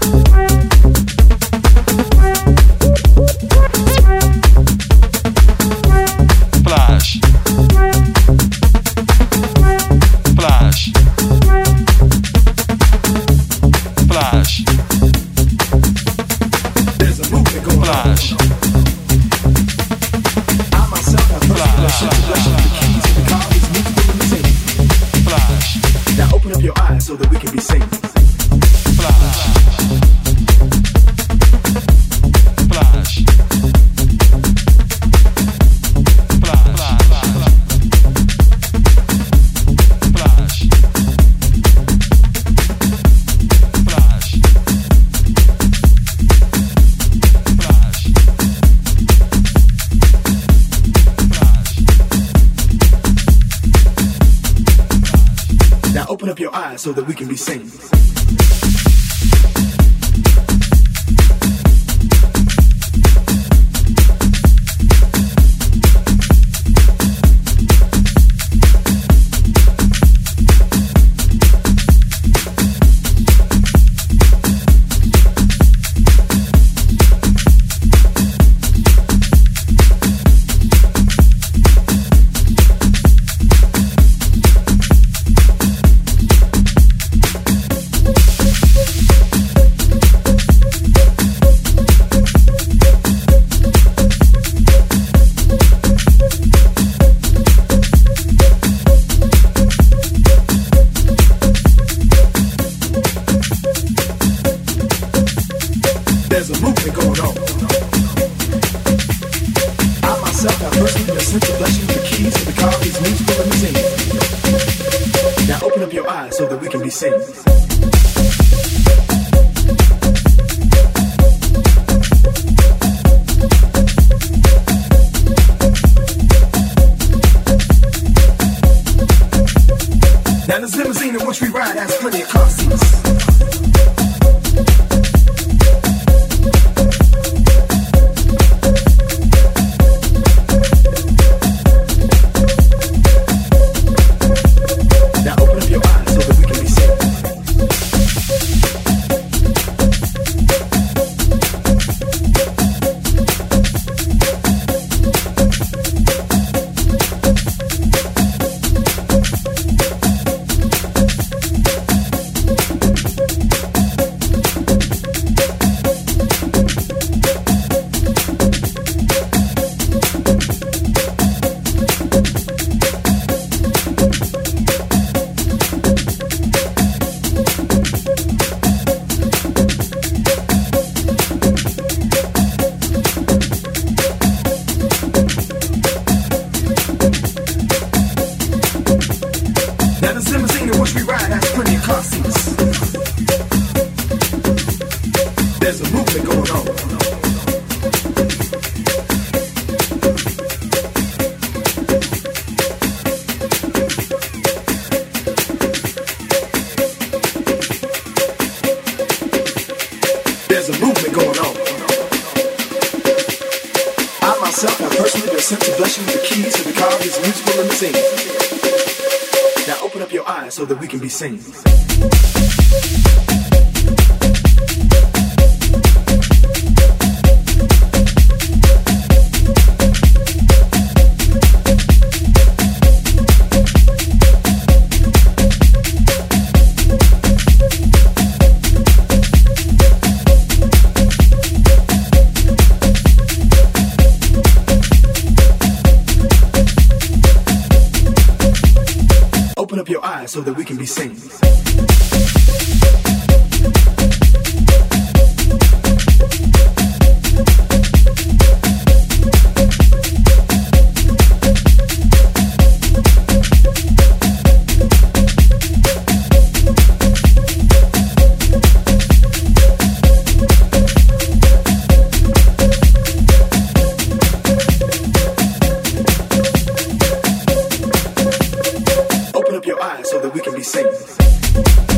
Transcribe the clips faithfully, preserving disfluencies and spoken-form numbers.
So that we can be seen. So that we can be seen. Open up your eyes so that we can be seen. Open up your eyes so that we can be seen.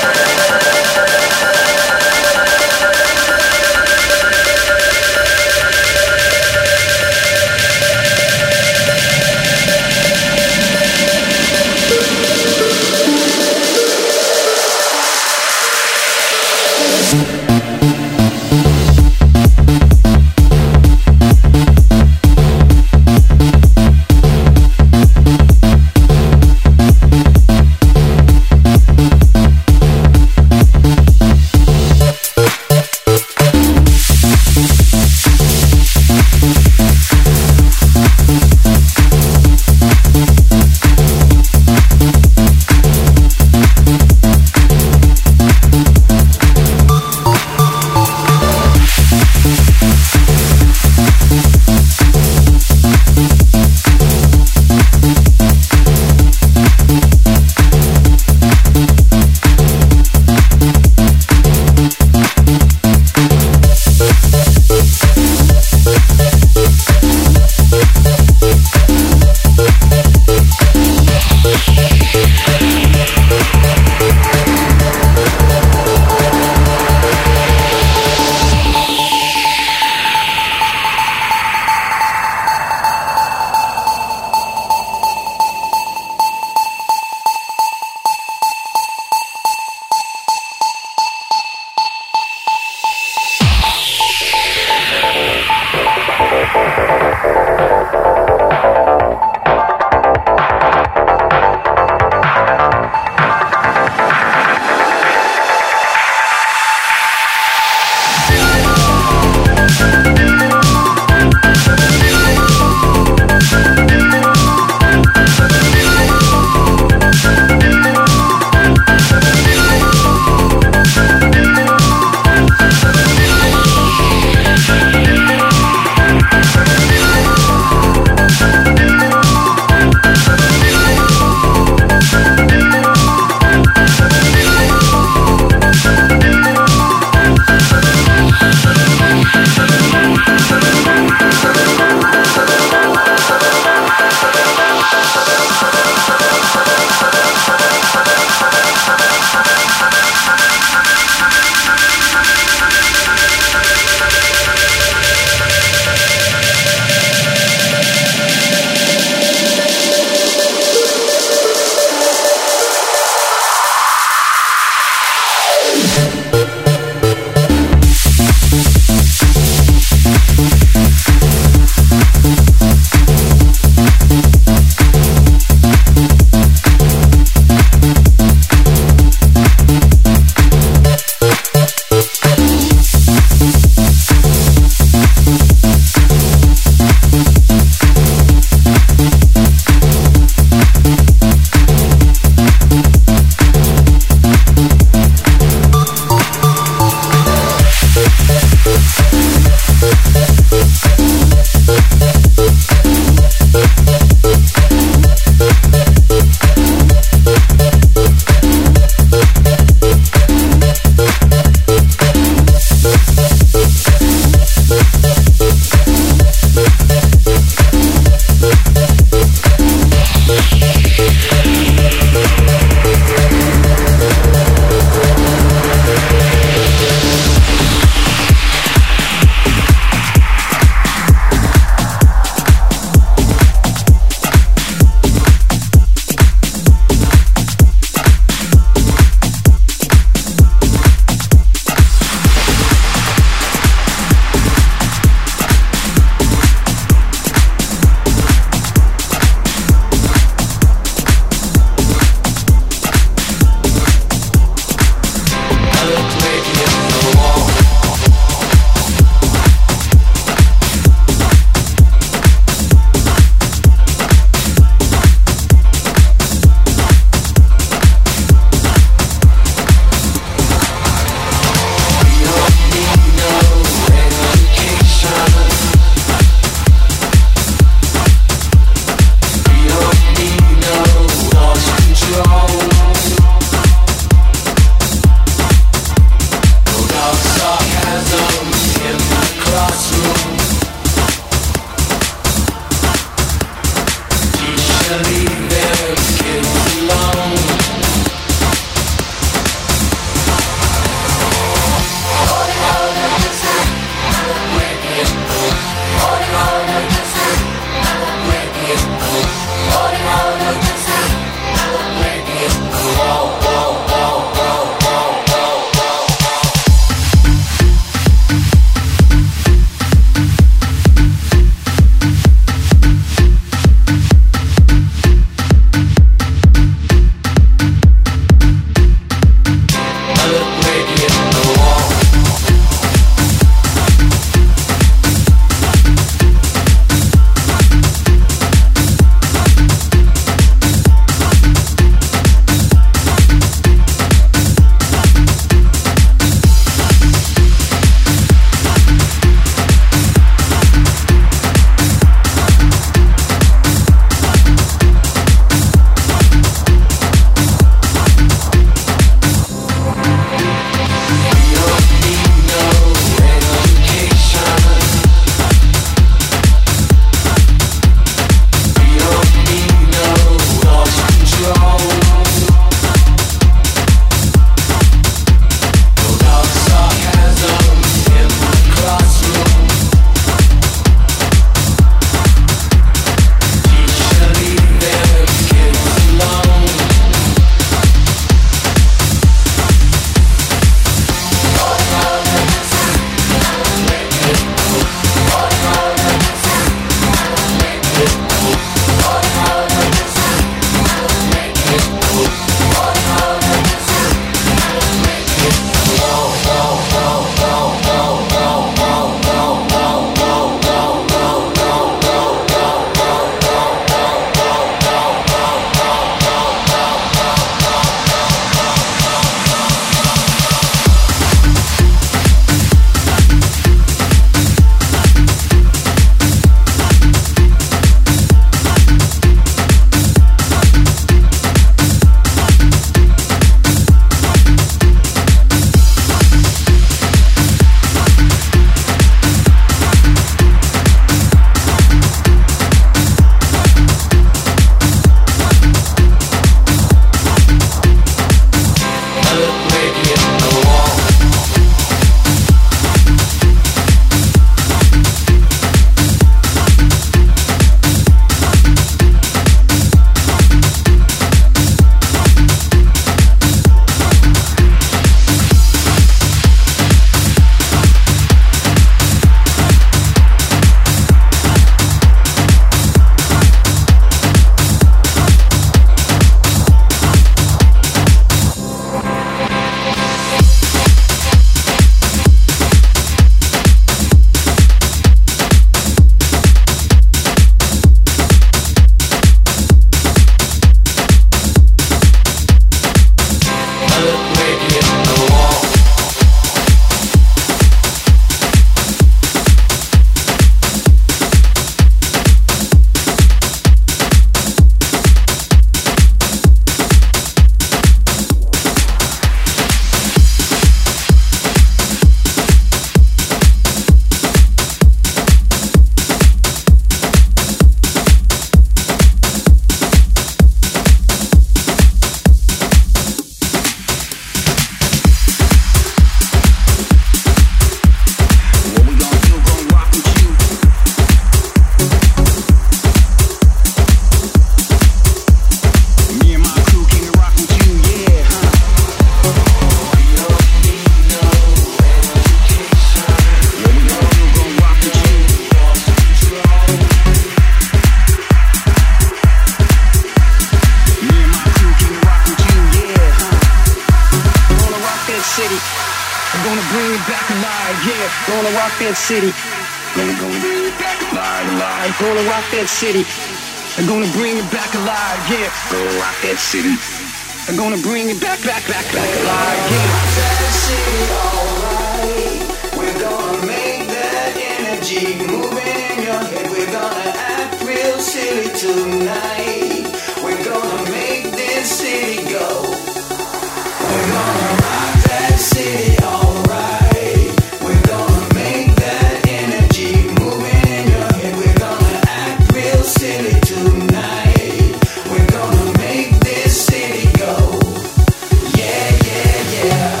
Gonna bring it back alive, yeah. Gonna rock that city. Gonna, gonna bring it back alive, alive. Gonna rock that city. I'm gonna bring it back alive, yeah. Gonna rock that city. I'm gonna bring it back, back, back, back alive, yeah. Rock that city, alright. We're gonna make that energy moving in your head. We're gonna act real silly tonight. We're gonna make this city go. We're gonna rock that city, alright. We're gonna make that energy moving in your head. We're gonna act real silly tonight. We're gonna make this city go. Yeah, yeah, yeah.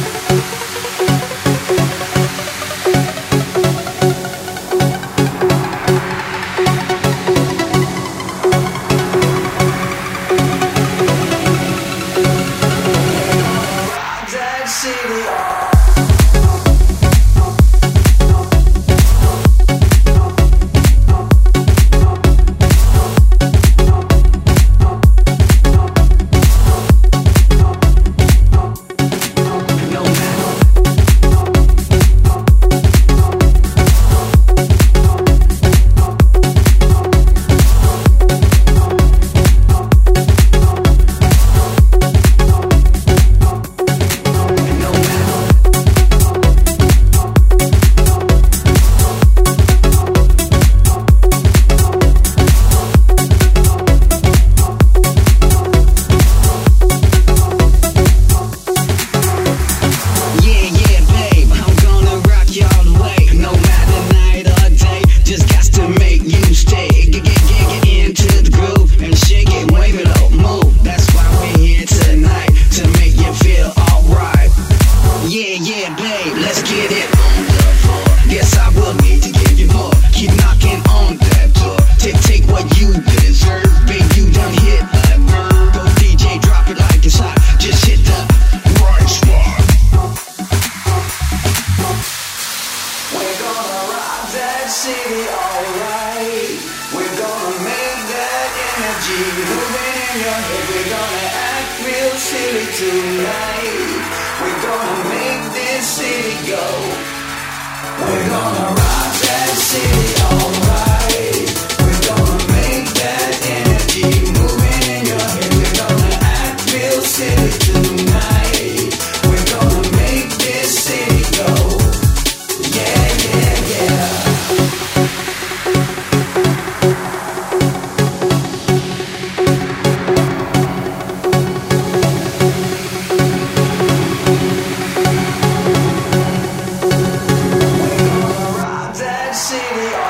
Rock that city. No matter. No matter. Yeah, yeah, babe, I'm gonna rock you all the way. No matter night or day, just got to make you stay. Get, get, get, get into the groove and shake it, wave it up, move. That's why we're here tonight, to make you feel alright. Yeah, yeah, babe, let's get it on the floor. Guess I will need to give you more. Keep knocking on that door. Take, take what you deserve. Babe, you done hit a nerve. Go D J, drop it like it's hot. Just hit the right spot. We're gonna rock that city, alright. We're gonna make that energy moving in your head. We're gonna act real silly tonight. We're gonna make this city go. We're gonna rock that city, alright. We're gonna make that energy moving in your head. We're gonna act real silly tonight. We're gonna make this city go. Yeah, yeah, yeah. We're gonna rock that city.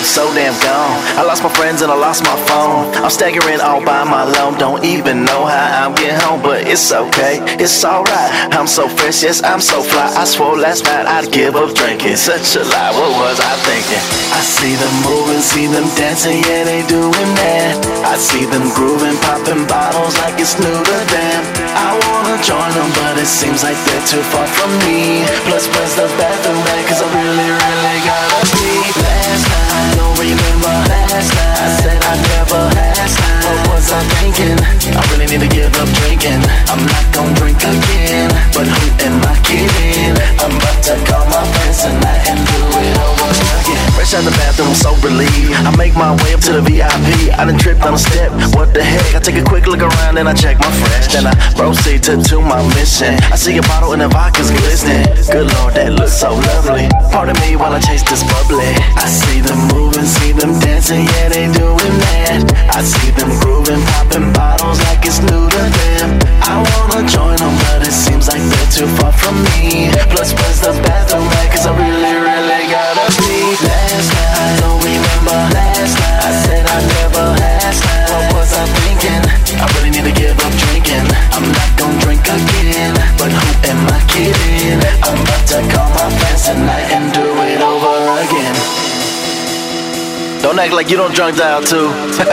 world so damn gone. I lost my friends and I lost my phone. I'm staggering all by my loan. Don't even know how I'm getting home, but it's okay, it's alright. I'm so fresh, yes, I'm so fly. I swore last night I'd give up drinking. Such a lie, what was I thinking? I see them moving, see them dancing, yeah, they doing that. I see them grooving, popping bottles like it's new to them. I wanna join them, but it seems like they're too far from me. Plus, where's the bathroom at? Cause I really, really gotta pee. Last night, I don't remember last night. I said I never last night. What was I thinking? I really need to give up drinking. I'm not gonna drink again, but who am I kidding? I'm about to call my friends tonight and do it over again. Fresh out the bathroom, so relieved. I make my way up to the V I P. I done tripped on a step, what the heck? I take a quick look around and I check my fresh. Then I proceed to, to my mission. I see a bottle and the vodka's glistening. Good Lord, that looks so lovely. Pardon me while I chase this bubbly. I see them moving, see them dancing, yeah, they doing that. I see them grooving, popping bottles like it's new to them. I wanna join them, but it seems like they're too far from me. Plus, where's the bathroom at? Cause I really, really gotta pee. Last night, I don't remember last night. I said I never last night. What was I thinking? I really need to give up drinking. I'm not gonna drink again, but who am I kidding? I'm about to call my friends tonight and do it over again. Don't act like you don't drunk dial too.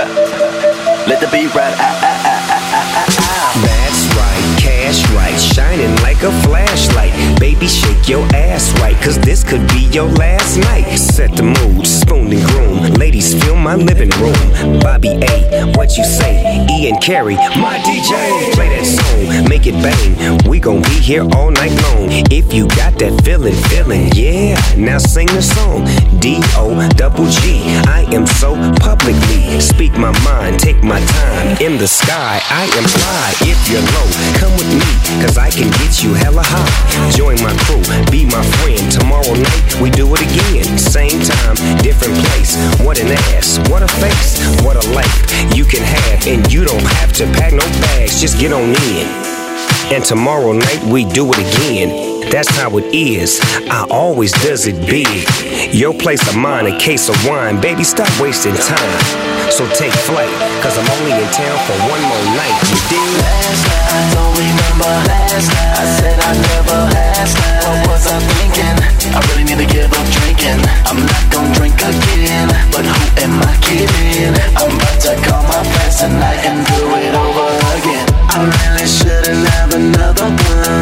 Let the beat ride. Ah, ah, ah, ah, ah, ah. That's right, cash right, shining like a flashlight. Baby, shake your ass right, cause this could be your last night. Set the mood, spoon and groom. Ladies, fill my living room. Bobby A, what you say? Ian Carey, my D J. Play that song, make it bang. We gon' be here all night long. If you got that feeling, feeling, yeah. Now sing the song. D O double G. I am so publicly. Speak my mind, take my time. In the sky, I am fly. If you're low, come with me, cause I can get you hella high. Join my crew, be my friend. Tomorrow night, we do it again. Same time, different place. What an ass, what a face, what a life you can have. And you don't have to pack no bags, just get on in. And tomorrow night, we do it again. That's how it is, I always does it big. Your place of mine, a case of wine. Baby, stop wasting time. So take flight, cause I'm only in town for one more night. You dig? Last night, I don't remember last night. I said I never last night. What was I thinking? I really need to give up drinking. I'm not gonna drink again, but who am I kidding? I'm about to call my friends tonight and do it over again. I really shouldn't have another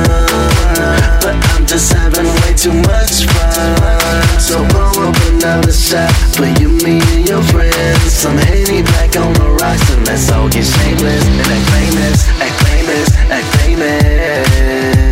one, but I'm just having way too much fun. So pour up another shot for you, me, and your friends. Some Henny back on the rocks and let's all get shameless and act famous, act famous, act famous.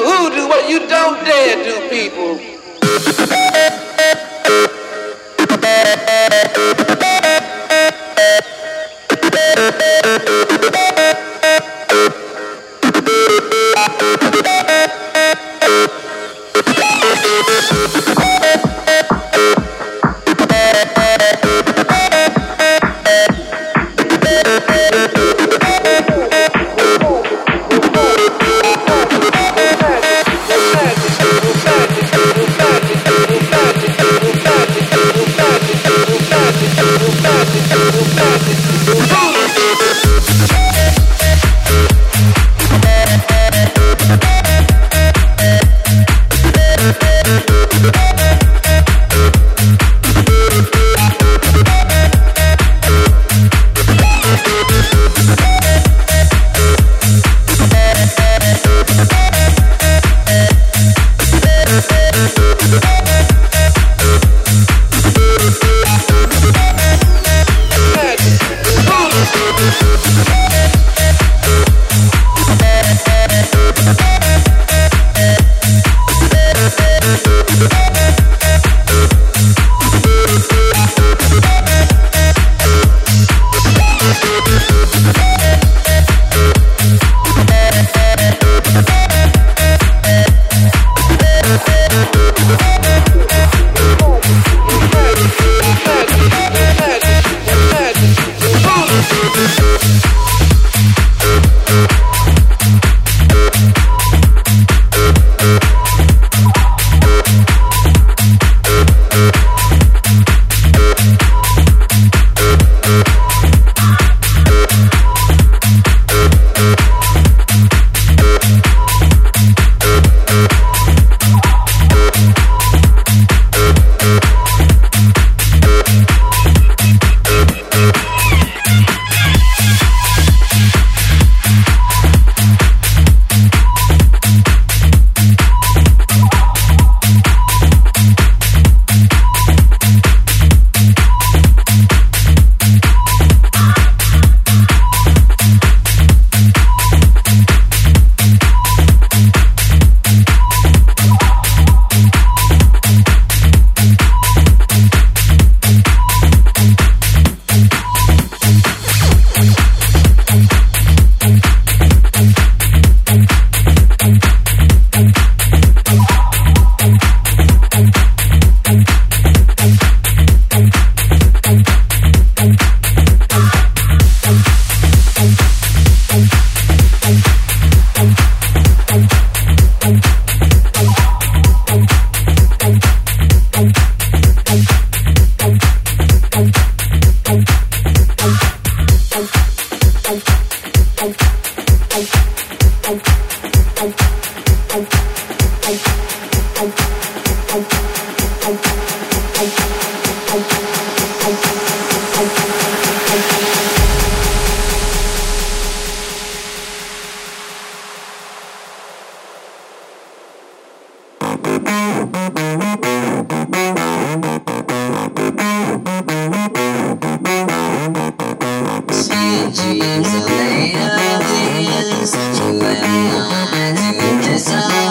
hoodoo, what you don't dare do, people.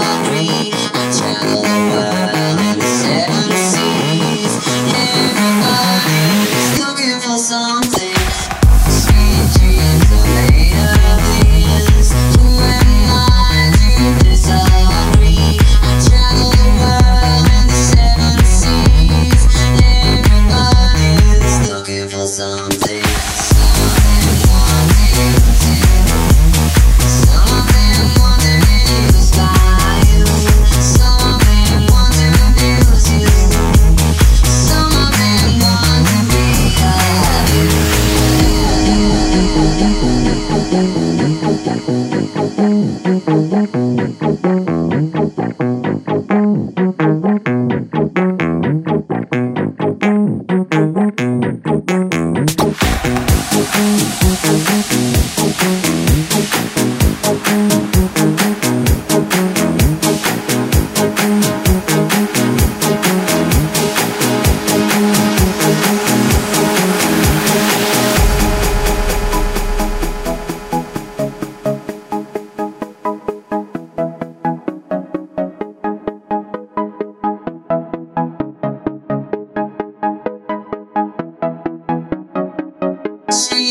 Travel the world in the seven seas. Everybody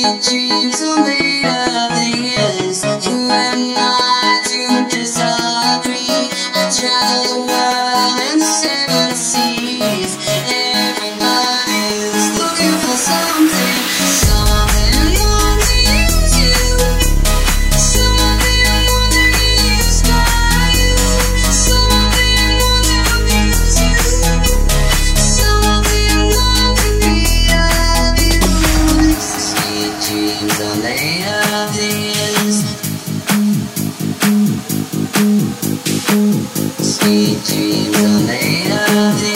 Sweet dreams are made of this. You and I do disagree. I travel the world and seven seas. Everybody's looking for something, something more than you do. Something more than is by you. Something more than amuses you. Something more than be of you. Sweet dreams are made of this. Sweet dreams are made of this.